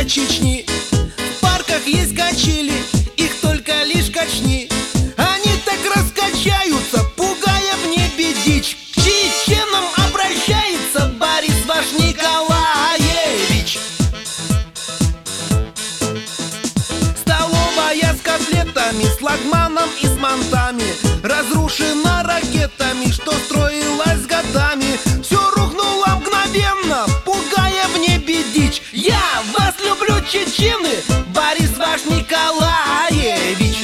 Чечни. В парках есть качели, их только лишь качни. Они так раскачаются, пугая в небе дичь. К чеченам обращается Борис ваш Николаевич. Столовая с котлетами, с лагманом и с мантами разрушена ракетами, что строилась годами. Все рухнуло мгновенно, пугая в небе дичь. Я вас люблю, чечены, Борис ваш Николаевич.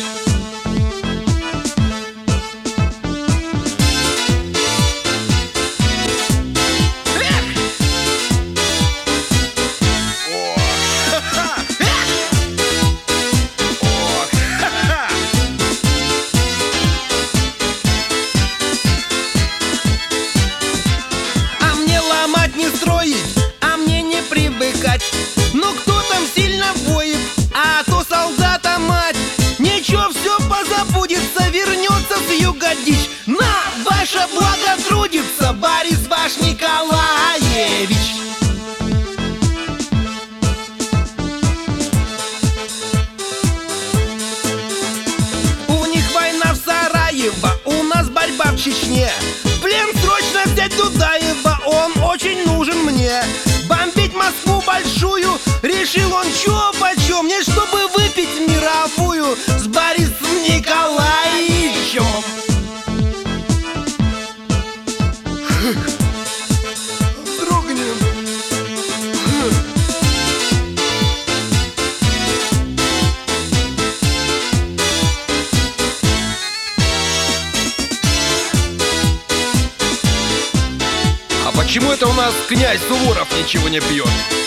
Ну кто там сильно воет, а то солдата мать. Ничего, все позабудется, вернется с юга дичь. На ваше благо трудится Борис ваш Николаевич. У них война в Сараево, у нас борьба в Чечне. В плен срочно взять Дудаева, он очень нужен мне. Бомбить Москву большую решил он чё почем. Мне чтобы выпить мировую с Борисом Николаевичем. Вздрогнем. А почему это у нас князь Суворов ничего не пьет?